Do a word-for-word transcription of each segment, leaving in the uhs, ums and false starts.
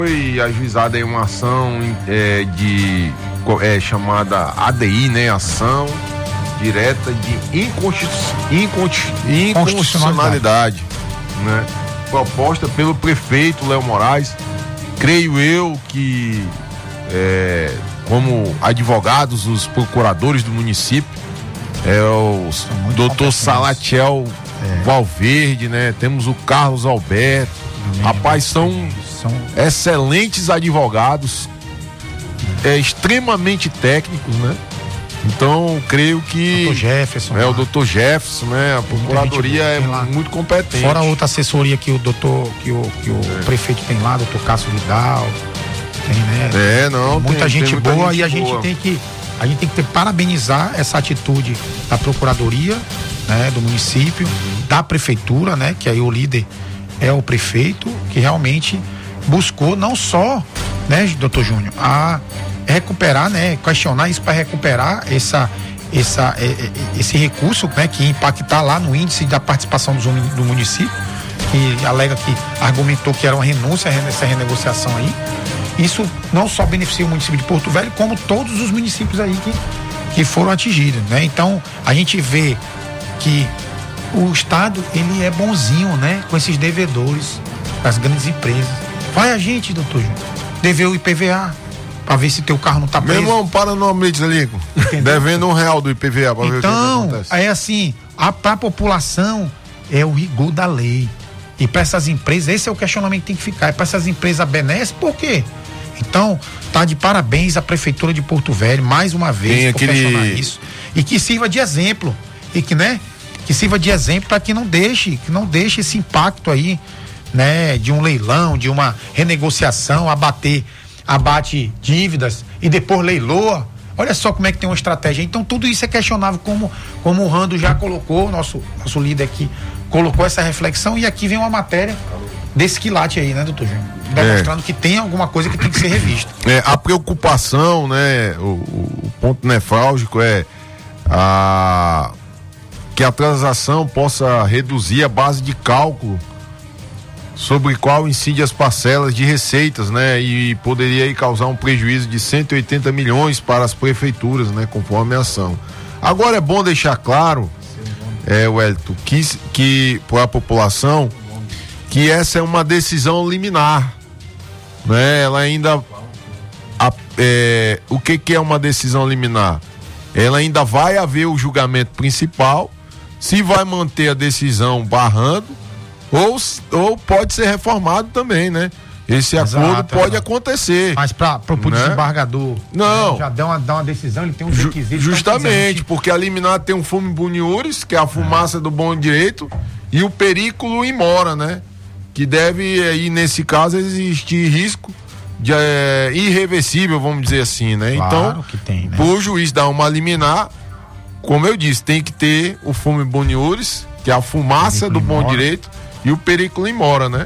Foi ajuizada em uma ação é, de é, chamada A D I, né? Ação direta de inconstitucionalidade, né? Proposta pelo prefeito Léo Moraes. Creio eu que é, como advogados, os procuradores do município, é o doutor Salatiel é. Valverde, né? Temos o Carlos Alberto. Rapaz, são, são excelentes advogados, é, extremamente técnicos, né? Então, creio que doutor Jefferson, é o doutor Jefferson, né? A procuradoria é muito competente. Fora a outra assessoria que o doutor, que o, que o é. prefeito tem lá, doutor Cássio Vidal, tem, né? É, não, tem muita tem, gente tem muita boa gente e a boa. gente tem que a gente tem que ter, parabenizar essa atitude da procuradoria, né? Do município, uhum. da prefeitura, né? Que aí o líder é o prefeito, que realmente buscou não só, né, doutor Júnior, a recuperar, né, questionar isso para recuperar essa, essa, esse recurso, né, que ia impactar lá no índice da participação do, do município, que alega que argumentou que era uma renúncia essa renegociação aí. Isso não só beneficia o município de Porto Velho, como todos os municípios aí que, que foram atingidos, né? Então, a gente vê que o Estado, ele é bonzinho, né? Com esses devedores, das grandes empresas. Vai a gente, doutor Júnior, dever o I P V A, pra ver se teu carro não tá preso. Meu irmão, para no Blitz ali, devendo um real do I P V A pra então, ver o que acontece. Aí assim, a, pra população é o rigor da lei. E para essas empresas, esse é o questionamento que tem que ficar. É para essas empresas benéficas, por quê? Então, tá de parabéns à Prefeitura de Porto Velho, mais uma vez, tem por aquele... questionar isso. E que sirva de exemplo. E que, né? Que sirva de exemplo para que não deixe, que não deixe esse impacto aí, né, de um leilão, de uma renegociação, abater, abate dívidas e depois leiloa. Olha só como é que tem uma estratégia. Então tudo isso é questionável, como, como o Rando já colocou, nosso, nosso líder aqui colocou essa reflexão, e aqui vem uma matéria desse quilate aí, né, doutor Júnior? Demonstrando é. que tem alguma coisa que tem que ser revista. É, a preocupação, né, o, o ponto nefrálgico é a que a transação possa reduzir a base de cálculo sobre qual incide as parcelas de receitas, né? E poderia aí causar um prejuízo de cento e oitenta milhões para as prefeituras, né? Conforme a ação. Agora é bom deixar claro, é, Wellington, que, que para a população, que essa é uma decisão liminar, né? Ela ainda, a, é, o que que é uma decisão liminar? Ela ainda vai haver o julgamento principal, se vai manter a decisão barrando, ou, ou pode ser reformado também, né? Esse Exato, acordo pode é. acontecer. Mas para o né? desembargador, não, né, já dá uma, dá uma decisão, ele tem um requisito. Justamente, porque a liminar tem um fumo boniuris, que é a fumaça é. do bom direito, e o perículo in mora, né? Que deve, aí nesse caso, existir risco de, é, irreversível, vamos dizer assim, né? Claro então, que tem, né? o juiz dá uma liminar, como eu disse, tem que ter o fumo boniuris, que é a fumaça do bom direito, e o perículo in mora, né?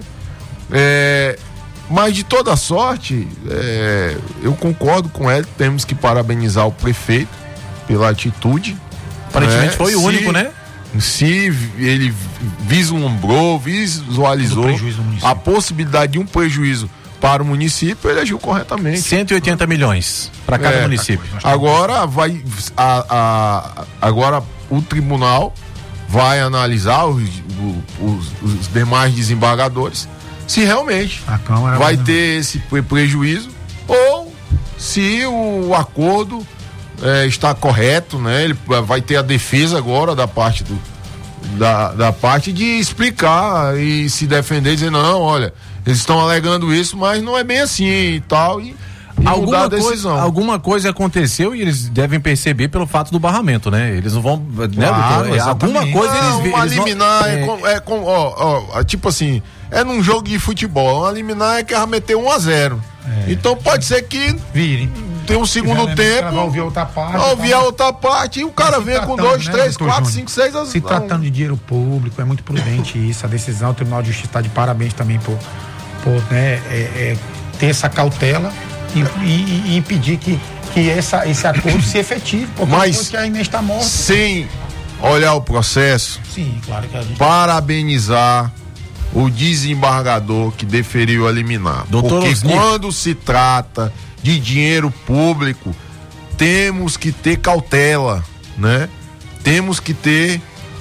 É, mas de toda sorte, é, eu concordo com ele, temos que parabenizar o prefeito pela atitude. Aparentemente né? foi o se, único, né? Se ele vislumbrou, visualizou a possibilidade de um prejuízo para o município, ele agiu corretamente. cento e oitenta milhões para cada é, município. Agora vai a, a, agora o tribunal vai analisar os, os, os demais desembargadores se realmente vai, vai ter esse prejuízo ou se o acordo é, está correto, né? Ele vai ter a defesa agora da parte do, da, da parte de explicar e se defender, dizer não, olha, eles estão alegando isso, mas não é bem assim e tal, e, e alguma mudar a decisão. Coisa, alguma coisa aconteceu e eles devem perceber pelo fato do barramento, né? Eles não vão, né, claro, doutor? É, alguma coisa não, eles, uma eles liminar vão, é, é, com, é com, ó, ó, tipo assim, é num jogo de futebol, uma liminar é que vai meter um a zero. É. Então pode ser que vire. Tem um segundo tempo. Vai ouvir a outra parte. Vai ouvir a outra parte e o cara vem com dois, três, quatro, cinco, seis. Se tratando de dinheiro público, é muito prudente isso. A decisão, o Tribunal de Justiça está de parabéns também por, por né, é, é, ter essa cautela e, e, e impedir que, que essa, esse acordo se efetive. Porque mas que a Inês está morta. Sem olhar o processo. Sim, claro que a gente... Parabenizar o desembargador que deferiu a liminar. Doutor Porque Osni. quando se trata de dinheiro público, temos que ter cautela, né? Temos que ter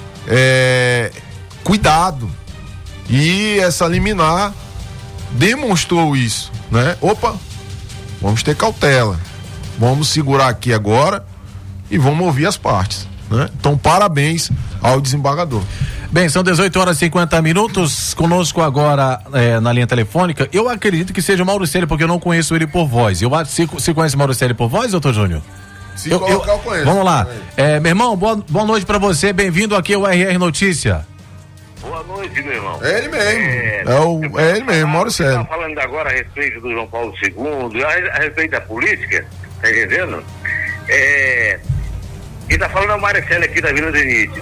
é, cuidado. E essa liminar demonstrou isso, né? Opa, vamos ter cautela. Vamos segurar aqui agora e vamos ouvir as partes, né? Então, parabéns ao desembargador. Bem, são dezoito horas e cinquenta minutos. Conosco agora é, na linha telefônica. Eu acredito que seja o Mauricelli, porque eu não conheço ele por voz. Eu, se, se conhece o Mauricelli por voz, doutor Júnior? Se eu, colocar, eu, eu conheço. Vamos lá. É, meu irmão, boa, boa noite pra você. Bem-vindo aqui ao R R Notícia. Boa noite, meu irmão. É ele mesmo. É, é, o, é ele mesmo, Mauricelli. Você tá falando agora a respeito do João Paulo segundo, a, a respeito da política, tá entendendo? É, quem tá falando é o Mauricelli aqui da Vila Denite.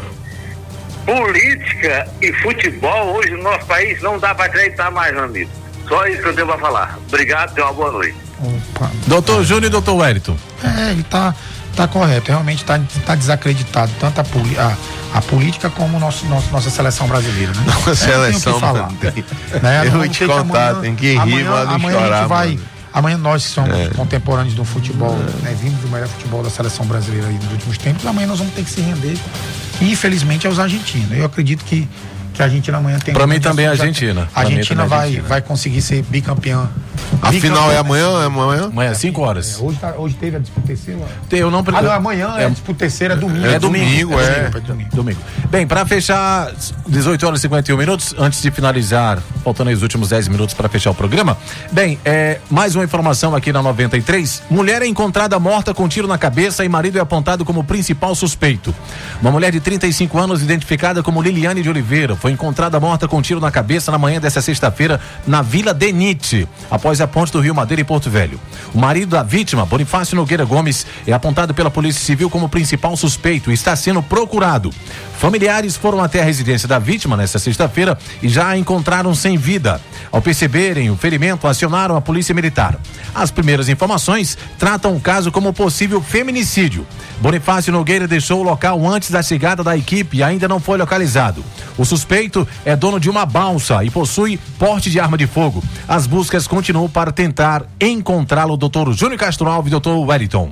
Política e futebol hoje no nosso país não dá pra acreditar mais, meu amigo. Só isso que eu tenho pra falar. Obrigado, tenha uma boa noite. Opa. Doutor Júnior e doutor Wellington. É, ele tá, tá correto, realmente tá, tá desacreditado tanto a, poli, a, a política como nosso, nosso, nossa seleção brasileira, né? Nossa é, seleção, falar. Né? Eu vou te contar, amanhã, tem que rir, amanhã, mas não amanhã chorar, a gente vai, mano. amanhã nós que somos É. contemporâneos do futebol, é. né, vimos o melhor futebol da seleção brasileira aí nos últimos tempos, amanhã nós vamos ter que se render, infelizmente, aos argentinos. Eu acredito que que a Argentina amanhã tem... Pra mim também é a Argentina. A Argentina vai, Argentina. vai conseguir ser bicampeã. A bicampeã, final é né? amanhã? É amanhã? Amanhã, cinco horas. É, hoje, tá, hoje teve a disputa terceira? Eu não Ah, não, amanhã é, é a disputa terceira, é domingo. É domingo, é. domingo, é domingo. Domingo. Bem, para fechar, dezoito horas e cinquenta e um minutos, antes de finalizar, faltando aí os últimos dez minutos para fechar o programa. Bem, é, mais uma informação aqui na noventa e três. Mulher é encontrada morta com tiro na cabeça e marido é apontado como principal suspeito. Uma mulher de trinta e cinco anos, identificada como Liliane de Oliveira, foi encontrada morta com tiro na cabeça na manhã desta sexta-feira na Vila Denite, após a ponte do Rio Madeira e Porto Velho. O marido da vítima, Bonifácio Nogueira Gomes, é apontado pela Polícia Civil como principal suspeito e está sendo procurado. Familiares foram até a residência da vítima nesta sexta-feira e já a encontraram sem vida. Ao perceberem o ferimento, acionaram a Polícia Militar. As primeiras informações tratam o caso como possível feminicídio. Bonifácio Nogueira deixou o local antes da chegada da equipe e ainda não foi localizado. O suspeito é dono de uma balsa e possui porte de arma de fogo. As buscas continuam para tentar encontrá-lo, doutor Júnior Castro Alves e doutor Wellington.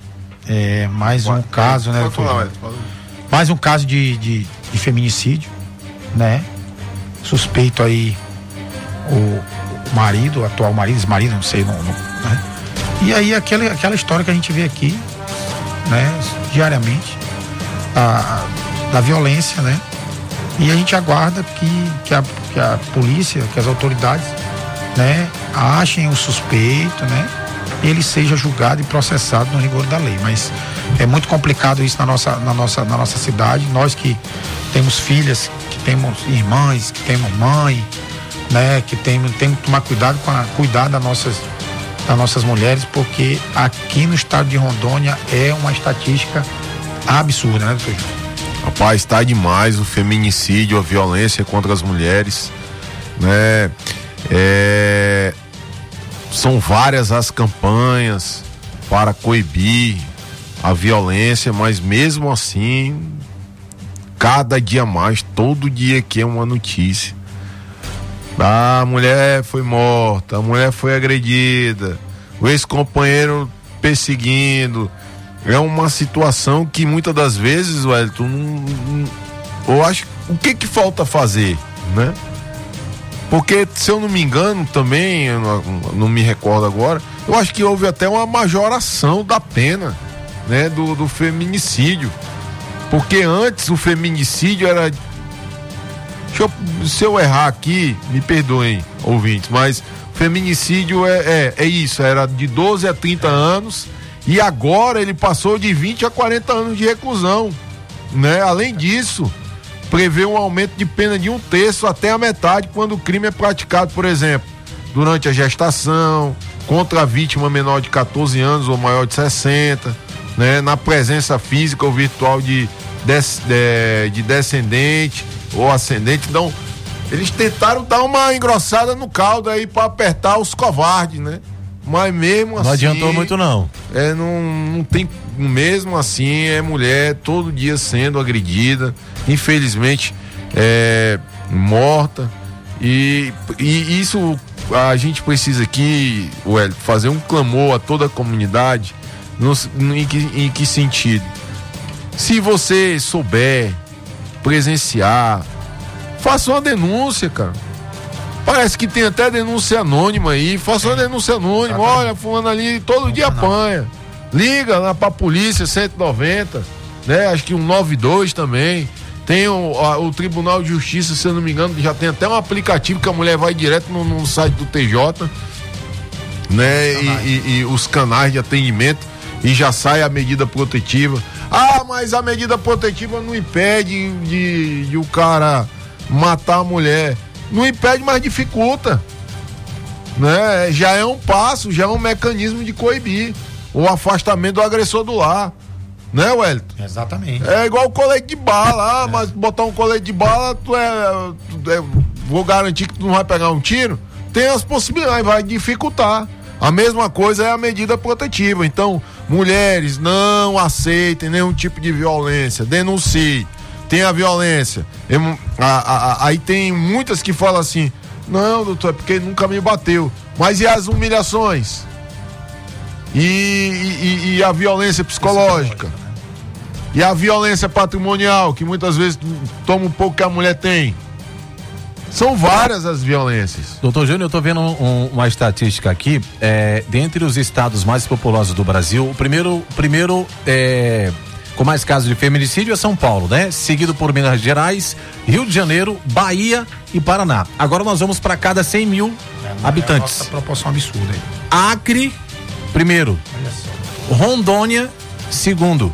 É mais um caso, né, doutor? Mais um caso de, de, de feminicídio, né? Suspeito aí o, o marido, o atual marido, ex-marido, não sei, não, não, né? E aí aquela, aquela história que a gente vê aqui, né? Diariamente, a, da violência, né? E a gente aguarda que, que, a, que a polícia, que as autoridades, né? Achem o suspeito, né? Ele seja julgado e processado no rigor da lei, mas é muito complicado isso na nossa, na nossa, na nossa cidade. Nós que temos filhas, que temos irmãs, que temos mãe, né, que temos, temos que tomar cuidado com a, cuidar das nossas, das nossas mulheres, porque aqui no estado de Rondônia é uma estatística absurda, né, doutor? Rapaz, tá demais o feminicídio, a violência contra as mulheres, né? É... São várias as campanhas para coibir a violência, mas mesmo assim, cada dia mais, todo dia que é uma notícia. A mulher foi morta, a mulher foi agredida, o ex-companheiro perseguindo. É uma situação que muitas das vezes, Wellington, não, não, eu acho, o que que falta fazer, né? Porque, se eu não me engano também, eu não, não me recordo agora, eu acho que houve até uma majoração da pena, né, do, do feminicídio. Porque antes o feminicídio era... Deixa eu, se eu errar aqui, me perdoem, ouvintes, mas feminicídio é, é, é isso, era de doze a trinta anos e agora ele passou de vinte a quarenta anos de reclusão, né? Além disso, prevê um aumento de pena de um terço até a metade quando o crime é praticado, por exemplo, durante a gestação, contra a vítima menor de catorze anos ou maior de sessenta, né? Na presença física ou virtual de, des, de, de descendente ou ascendente. Então, eles tentaram dar uma engrossada no caldo aí para apertar os covardes, né? Mas mesmo assim... Não adiantou muito não. É, não, não tem... Mesmo assim, é mulher todo dia sendo agredida, infelizmente é, morta, E, e isso a gente precisa aqui, Ué, fazer um clamor a toda a comunidade. No, em, que, em que sentido? Se você souber presenciar, faça uma denúncia, cara. Parece que tem até denúncia anônima aí. Faça uma denúncia anônima. Olha, fulano ali todo dia apanha. Liga lá pra polícia cento e noventa, né? Acho que um noventa e dois também. Tem o, a, o Tribunal de Justiça, se eu não me engano, já tem até um aplicativo que a mulher vai direto no, no site do T J, né? E, e, e os canais de atendimento e já sai a medida protetiva. Ah, mas a medida protetiva não impede de, de o cara matar a mulher. Não impede, mas dificulta, né? Já é um passo, já é um mecanismo de coibir o afastamento do agressor do lar, né, Wellington? Exatamente. É igual o colete de bala. Ah, é. Mas botar um colete de bala, tu é, tu é, vou garantir que tu não vai pegar um tiro. Tem as possibilidades, vai dificultar. A mesma coisa é a medida protetiva. Então, mulheres, não aceitem nenhum tipo de violência, denuncie. Tem a violência. Eu, a, a, a, aí tem muitas que falam assim: não, doutor, é porque nunca me bateu. Mas e as humilhações? E, e, e a violência psicológica? E a violência patrimonial, que muitas vezes toma um pouco que a mulher tem? São várias as violências. Doutor Júnior, eu tô vendo um, uma estatística aqui. É, dentre os estados mais populosos do Brasil, o primeiro, primeiro é. com mais casos de feminicídio é São Paulo, né? Seguido por Minas Gerais, Rio de Janeiro, Bahia e Paraná. Agora nós vamos para cada cem mil é, habitantes. É uma proporção absurda aí. Acre, primeiro. Olha só. Rondônia, segundo.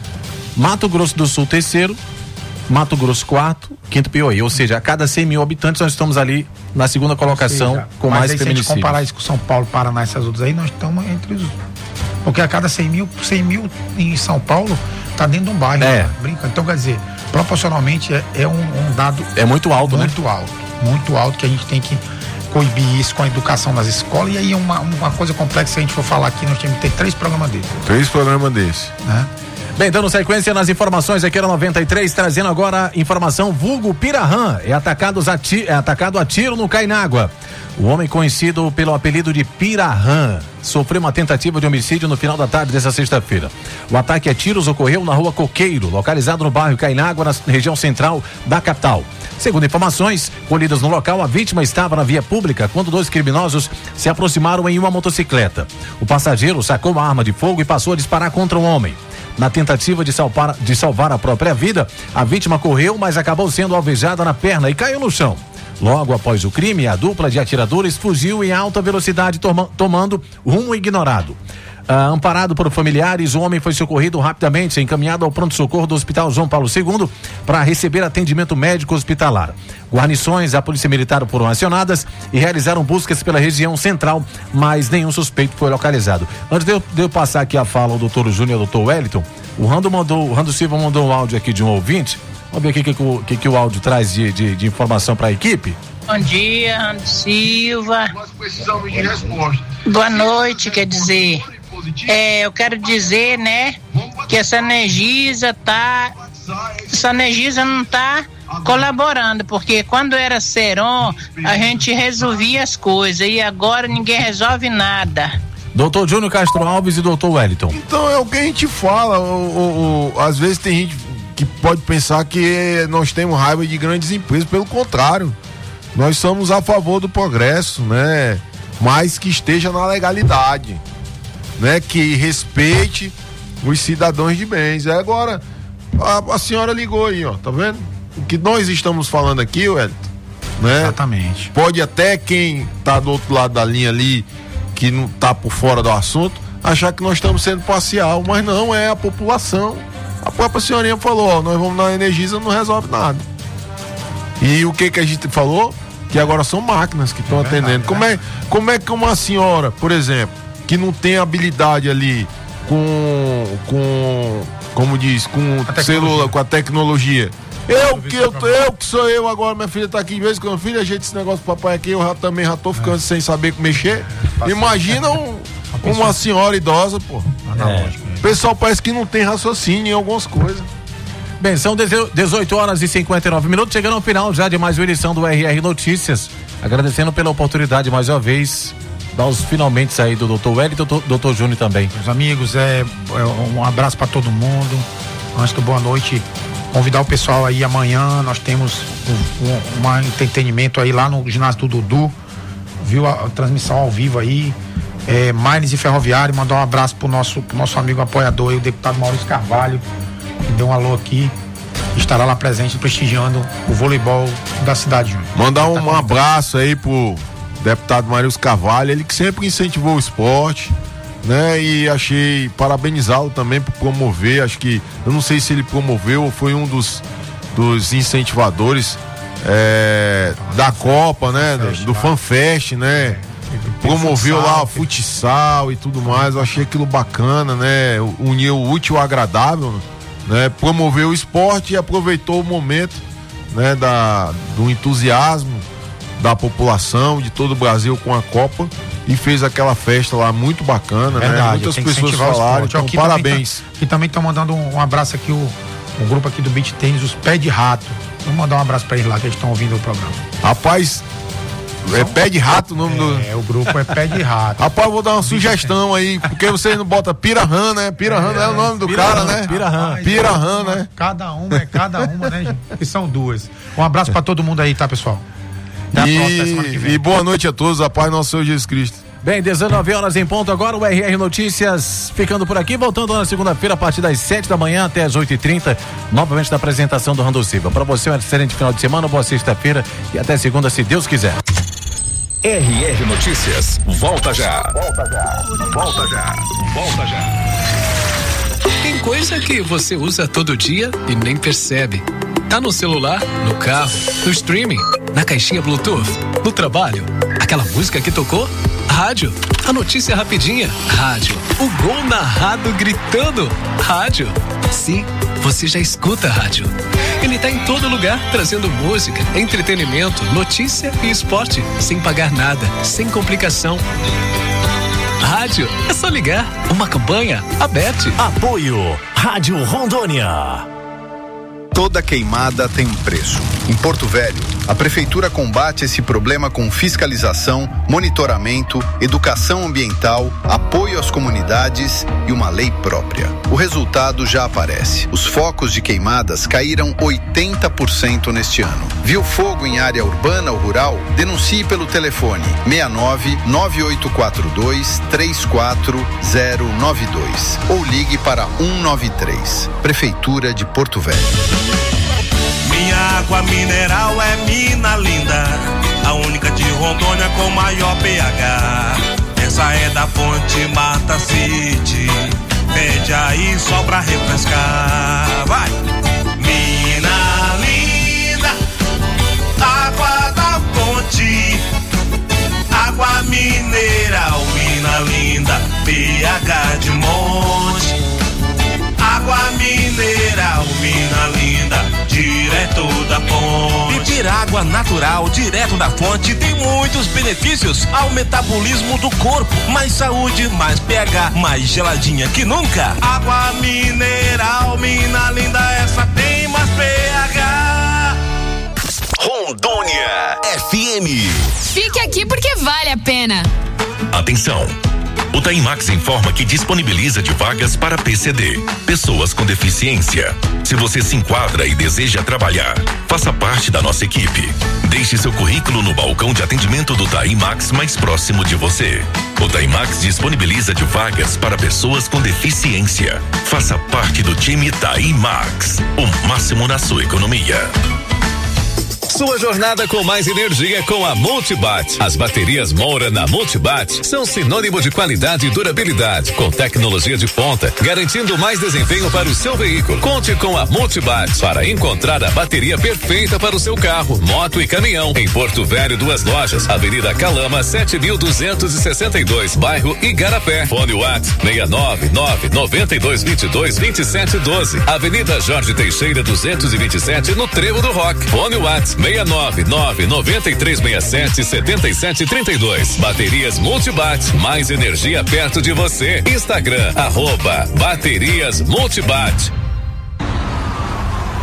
Mato Grosso do Sul, terceiro. Mato Grosso, quarto. Quinto, Piauí. Ou seja, a cada cem mil habitantes nós estamos ali na segunda colocação seja, com mais feminicídio. Se a gente comparar isso com São Paulo, Paraná e essas outras aí, nós estamos entre os... Porque a cada cem mil, cem mil em São Paulo tá dentro de um bairro, é. Né? Brinca. Então, quer dizer, proporcionalmente é, é um, um dado... É muito alto, muito né? Muito alto. Muito alto, que a gente tem que coibir isso com a educação nas escolas. E aí uma, uma coisa complexa, se a gente for falar aqui, nós temos que ter três programas desses. Três programas desses. Né? Bem, dando sequência nas informações aqui na noventa e três, trazendo agora informação vulgo Pirahã, é atacado a, ti, é atacado a tiro no Cainágua. O homem conhecido pelo apelido de Pirahã sofreu uma tentativa de homicídio no final da tarde dessa sexta-feira. O ataque a tiros ocorreu na rua Coqueiro, localizado no bairro Cainágua, na região central da capital. Segundo informações colhidas no local, a vítima estava na via pública quando dois criminosos se aproximaram em uma motocicleta. O passageiro sacou uma arma de fogo e passou a disparar contra o homem. Na tentativa de salvar, de salvar a própria vida, a vítima correu, mas acabou sendo alvejada na perna e caiu no chão. Logo após o crime, a dupla de atiradores fugiu em alta velocidade, toma, tomando rumo ignorado. Ah, amparado por familiares, o homem foi socorrido rapidamente, encaminhado ao pronto-socorro do Hospital João Paulo segundo para receber atendimento médico hospitalar. Guarnições da Polícia Militar foram acionadas e realizaram buscas pela região central, mas nenhum suspeito foi localizado. Antes de eu, de eu passar aqui a fala ao doutor Júnior e ao doutor Wellington, o Rando, mandou, o Rando Silva mandou um áudio aqui de um ouvinte. Vamos ver o que, que, que, que, que o áudio traz de, de, de informação para a equipe. Bom dia, Rando Silva. Nós precisamos de resposta. Boa noite, quer dizer... É, eu quero dizer, né, que essa Energisa tá, essa Energisa não tá colaborando, porque quando era Seron, a gente resolvia as coisas e agora ninguém resolve nada. Doutor Júnior Castro Alves e doutor Wellington. Então é o que a gente fala, o, o, o, às vezes tem gente que pode pensar que nós temos raiva de grandes empresas, pelo contrário, nós somos a favor do progresso, né, mas que esteja na legalidade. Né, que respeite os cidadãos de bens. É agora a, a senhora ligou aí, ó, tá vendo? O que nós estamos falando aqui, Wellington, né? Exatamente. Pode até quem tá do outro lado da linha ali, que não tá por fora do assunto, achar que nós estamos sendo parcial, mas não, é a população. A própria senhorinha falou, ó, nós vamos na Energisa, não resolve nada. E o que que a gente falou? Que agora são máquinas que estão é atendendo. Como é, como é que uma senhora, por exemplo, que não tem habilidade ali com, com como diz, com celular, com a tecnologia. Eu que, eu, eu que sou eu agora, minha filha tá aqui, em vez que minha filha ajeita esse negócio pro papai aqui, eu já, também já tô ficando é. sem saber mexer. Imagina um, uma senhora idosa, pô. É. O pessoal parece que não tem raciocínio em algumas coisas. Bem, são dezoito horas e cinquenta e nove minutos, chegando ao final já de mais uma edição do R R Notícias. Agradecendo pela oportunidade mais uma vez, dar os finalmente aí do doutor Wellington e do doutor Júnior também. Meus amigos, é, é um abraço para todo mundo. Antes do boa noite, convidar o pessoal aí amanhã. Nós temos um, um, um entretenimento aí lá no ginásio do Dudu. Viu a, a transmissão ao vivo aí. É, Mines e Ferroviário, mandar um abraço pro nosso, pro nosso amigo apoiador aí, o deputado Maurício Carvalho, que deu um alô aqui. Estará lá presente prestigiando o voleibol da cidade, Júnior. Mandar um, um abraço aí pro deputado Maurício Carvalho, ele que sempre incentivou o esporte, né? E achei, parabenizá-lo também por promover, acho que, eu não sei se ele promoveu ou foi um dos, dos incentivadores é, da Copa, né? Do, do FanFest, né? Promoveu lá o futsal e tudo mais, eu achei aquilo bacana, né? Uniu o útil ao agradável, né? Promoveu o esporte e aproveitou o momento, né? Da, do entusiasmo da população de todo o Brasil com a Copa e fez aquela festa lá muito bacana, verdade, né? Muitas pessoas falaram, então aqui parabéns. Também tá, e também estão mandando um, um abraço aqui, o, o grupo aqui do Beach Tênis, os Pé de Rato. Vamos mandar um abraço pra eles lá, que eles estão ouvindo o programa. Rapaz, é Pé de Rato o nome é, do... É, o grupo é Pé de Rato. Rapaz, eu vou dar uma sugestão aí, porque vocês não botam Pirahã, né? Pirahã é, é o nome do Pirahã, cara, né? Pirahã. Pirahã, né? Cada uma é cada uma, né, gente? Que são duas. Um abraço pra todo mundo aí, tá, pessoal? Até a próxima semana que vem. E boa noite a todos, a paz do nosso Senhor Jesus Cristo. Bem, dezenove horas em ponto agora, o R R Notícias ficando por aqui, voltando na segunda-feira a partir das sete da manhã até as oito e trinta, novamente na apresentação do Randall Silva. Para você, um excelente final de semana, boa sexta-feira e até segunda, se Deus quiser. R R Notícias, volta já. Volta já. Volta já. Volta já. Tem coisa que você usa todo dia e nem percebe. Tá no celular, no carro, no streaming, na caixinha Bluetooth, no trabalho. Aquela música que tocou? Rádio. A notícia rapidinha? Rádio. O gol narrado gritando? Rádio. Sim, você já escuta rádio. Ele tá em todo lugar, trazendo música, entretenimento, notícia e esporte, sem pagar nada, sem complicação. Rádio, é só ligar. Uma campanha aberta. Apoio Rádio Rondônia. Toda queimada tem um preço. Em Porto Velho, a Prefeitura combate esse problema com fiscalização, monitoramento, educação ambiental, apoio às comunidades e uma lei própria. O resultado já aparece. Os focos de queimadas caíram oitenta por cento neste ano. Viu fogo em área urbana ou rural? Denuncie pelo telefone seis nove nove oito quatro dois três quatro zero nove dois ou ligue para um nove três. Prefeitura de Porto Velho. Minha água mineral é mina linda, a única de Rondônia com maior pH. Essa é da fonte Mata City, pede aí só pra refrescar. Vai! Mina linda, água da fonte, água mineral, mina linda, pH de monte. Água mineral, mina linda, direto da fonte. Beber água natural, direto da fonte, tem muitos benefícios ao metabolismo do corpo. Mais saúde, mais pH, mais geladinha que nunca. Água mineral, mina linda, essa tem mais pH. Rondônia F M. Fique aqui porque vale a pena. Atenção! O Taimax informa que disponibiliza de vagas para P C D, pessoas com deficiência. Se você se enquadra e deseja trabalhar, faça parte da nossa equipe. Deixe seu currículo no balcão de atendimento do Taimax mais próximo de você. O Taimax disponibiliza de vagas para pessoas com deficiência. Faça parte do time Taimax, o máximo na sua economia. Sua jornada com mais energia com a Multibat. As baterias Moura na Multibat são sinônimo de qualidade e durabilidade, com tecnologia de ponta, garantindo mais desempenho para o seu veículo. Conte com a Multibat para encontrar a bateria perfeita para o seu carro, moto e caminhão. Em Porto Velho, duas lojas, Avenida Calama, sete mil duzentos e sessenta e dois, bairro Igarapé. Fone WhatsApp seis nove nove nove dois dois dois vinte e sete doze. Avenida Jorge Teixeira duzentos e vinte e sete, no Trevo do Rock. Fone WhatsApp seis nove nove nove três seis sete sete sete três dois. Baterias Multibat, mais energia perto de você. Instagram, arroba Baterias Multibat.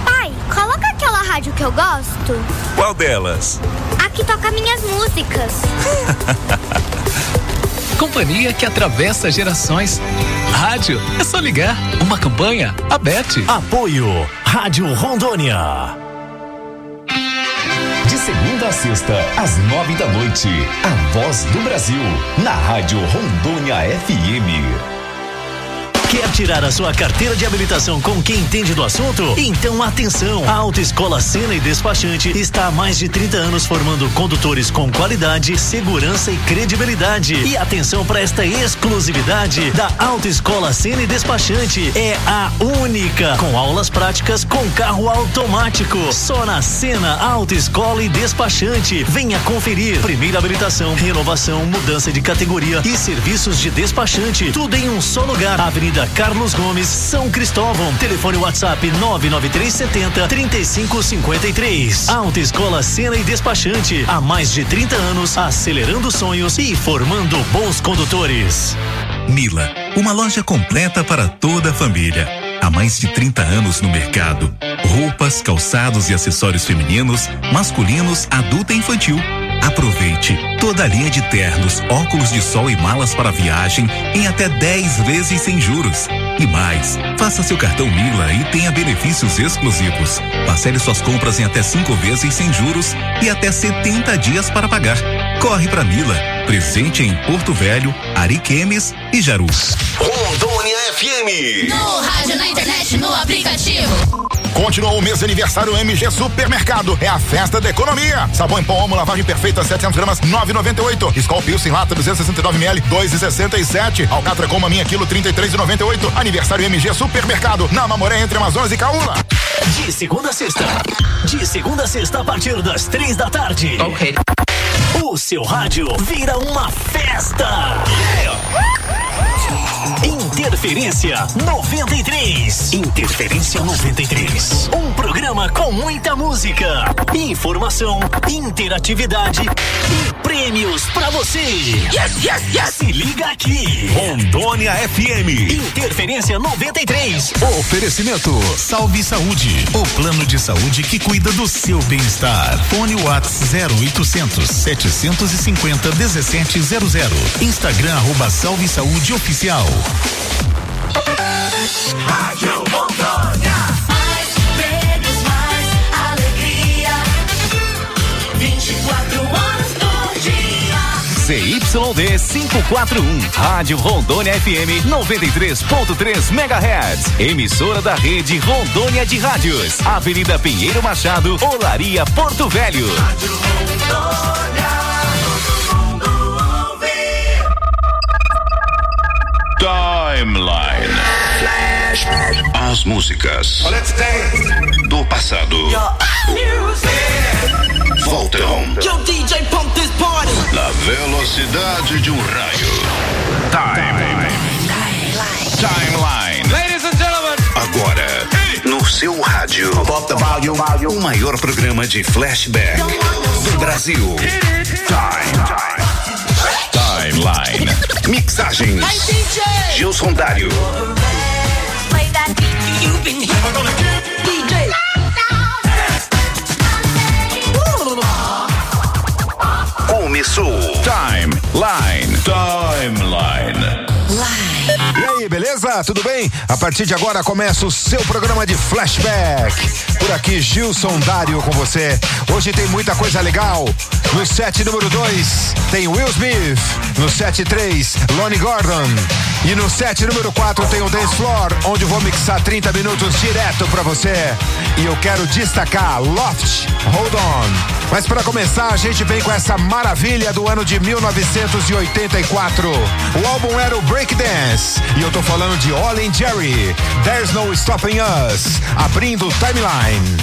coloca aquela rádio que eu gosto. Qual delas? A que toca minhas músicas. Companhia que atravessa gerações. Rádio, é só ligar. Uma campanha, a Beth. Apoio, Rádio Rondônia. De segunda a sexta, às nove da noite, a voz do Brasil, na Rádio Rondônia F M. Quer tirar a sua carteira de habilitação com quem entende do assunto? Então atenção! A Autoescola Sena e Despachante está há mais de trinta anos formando condutores com qualidade, segurança e credibilidade. E atenção para esta exclusividade da Autoescola Sena e Despachante. É a única com aulas práticas com carro automático. Só na Sena Autoescola e Despachante. Venha conferir. Primeira habilitação, renovação, mudança de categoria e serviços de despachante. Tudo em um só lugar. Avenida Carlos Gomes, São Cristóvão. Telefone WhatsApp nove nove três sete zero, três cinco cinco três. Autoescola Sena e Despachante. Há mais de trinta anos, acelerando sonhos e formando bons condutores. Mila, uma loja completa para toda a família. Há mais de trinta anos no mercado. Roupas, calçados e acessórios femininos, masculinos, adulto e infantil. Aproveite toda a linha de ternos, óculos de sol e malas para viagem em até dez vezes sem juros. E mais, faça seu cartão Mila e tenha benefícios exclusivos. Parcele suas compras em até cinco vezes sem juros e até setenta dias para pagar. Corre pra Mila, presente em Porto Velho, Ariquemes e Jaru. Rondônia F M. No rádio, na internet, no aplicativo. Continuou o mês de aniversário M G Supermercado. É a festa da economia. Sabão em pó Omo, lavagem perfeita, setecentos gramas, nove e noventa e oito. Skol Pilsen lata, duzentos e sessenta e nove mililitros, dois e sessenta e sete. Alcatra Coma Minha quilo, trinta e três e noventa e oito. Aniversário M G Supermercado, na Mamoré, entre Amazonas e Caúna. De segunda a sexta. De segunda a sexta, a partir das três da tarde. Ok. O seu rádio vira uma festa. Interferência noventa e três. Interferência noventa e três. Um programa com muita música, informação, interatividade e prêmios pra você. Yes, yes, yes. Se liga aqui. Rondônia F M. Interferência noventa e três. Oferecimento Salve Saúde, o plano de saúde que cuida do seu bem-estar. Fone WhatsApp zero oitocentos, setecentos e cinquenta, dezessete zero zero. Instagram arroba Salve Saúde Oficial. Rádio Rondônia. Mais prêmios, mais alegria. vinte e quatro horas por dia. C Y D quinhentos e quarenta e um. Rádio Rondônia F M noventa e três ponto três megahertz. Emissora da rede Rondônia de Rádios. Avenida Pinheiro Machado, Olaria, Porto Velho. Rádio Rondônia. Timeline. Flash. As músicas do passado voltam na velocidade de um raio. Time. Timeline. Ladies and gentlemen. Agora, no seu rádio, o maior programa de flashback do Brasil. Time. Timeline. Mixagens. Gilson Dário. Começou. Timeline. Timeline. E aí, beleza? Tudo bem? A partir de agora começa o seu programa de flashback. Por aqui, Gilson Dário com você. Hoje tem muita coisa legal. No set número dois tem Will Smith. No set três, Lonnie Gordon. E no set número quatro tem o Dance Floor, onde eu vou mixar trinta minutos direto pra você. E eu quero destacar Loft, Hold On. Mas para começar, a gente vem com essa maravilha do ano de mil novecentos e oitenta e quatro. O álbum era o Breakdance. E eu tô falando de Ollie and Jerry, There's No Stopping Us, abrindo o Timeline.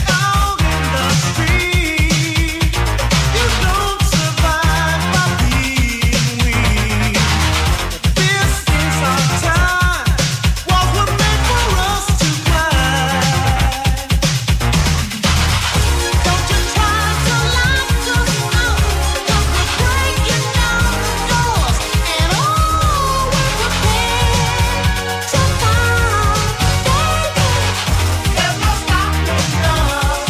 There's no stopping us.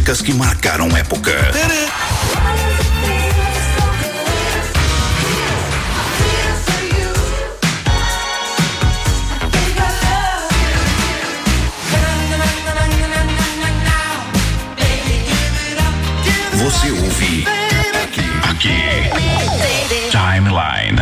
músicas que marcaram época. Você ouve aqui, aqui. Timeline.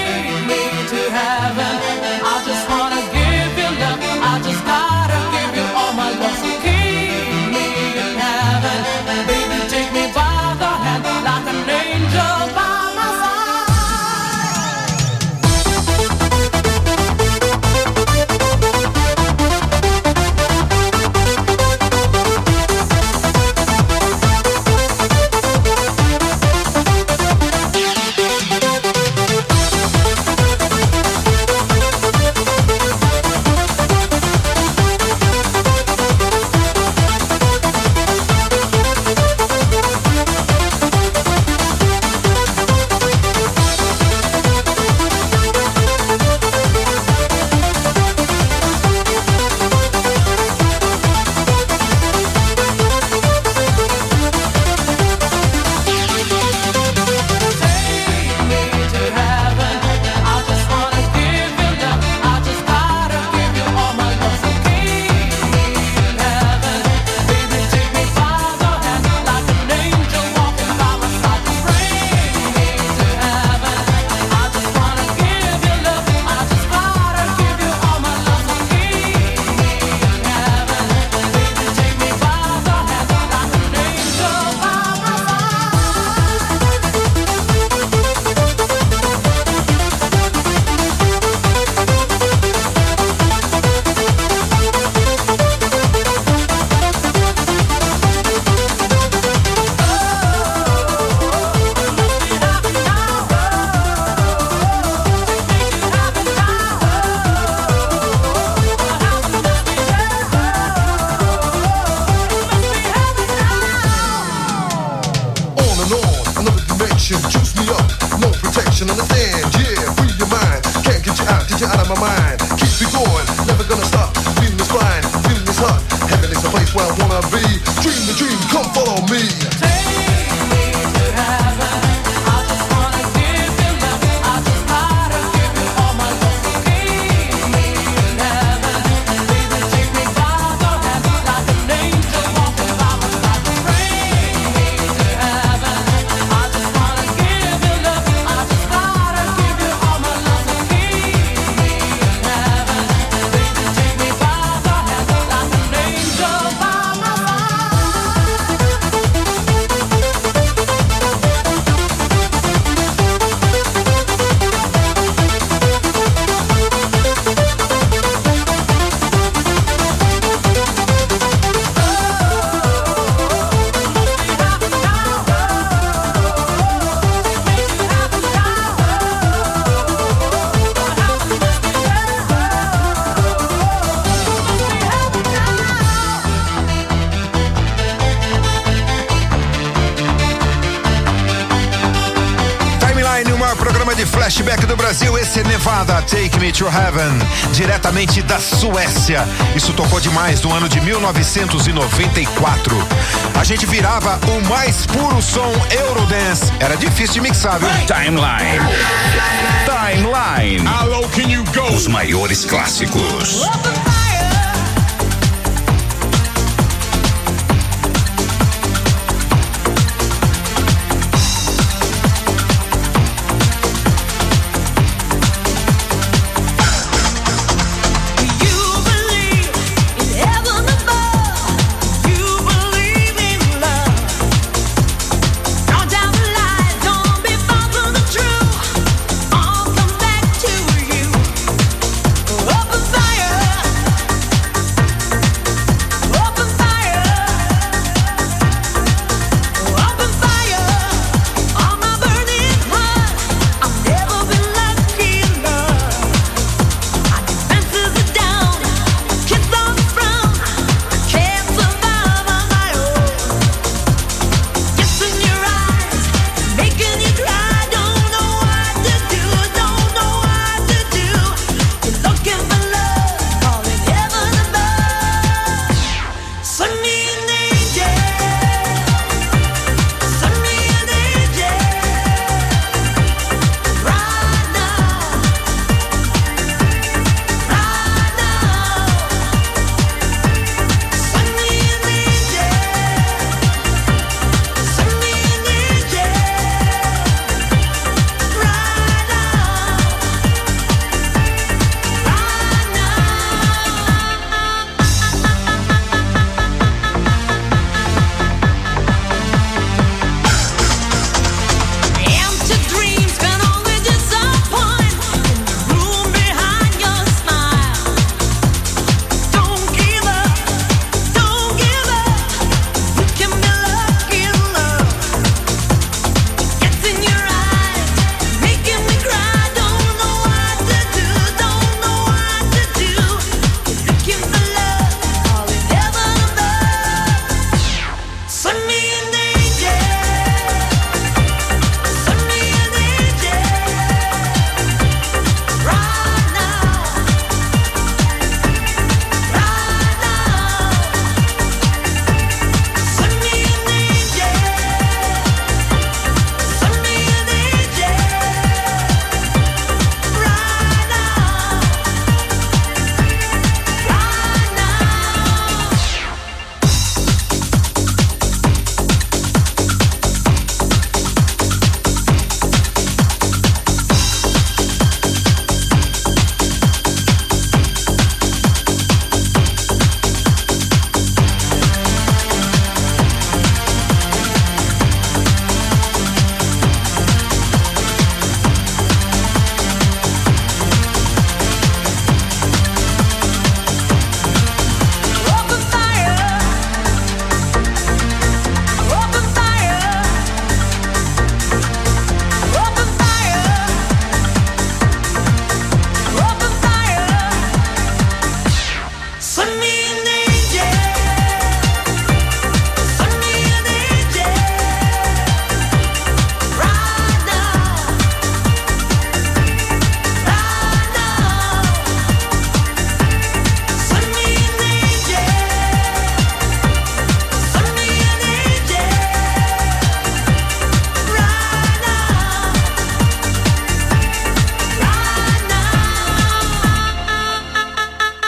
Flashback do Brasil, esse é Nevada, Take Me to Heaven, diretamente da Suécia. Isso tocou demais no ano de mil novecentos e noventa e quatro. A gente virava o mais puro som Eurodance. Era difícil de mixar, viu? Timeline. Timeline. Os maiores clássicos.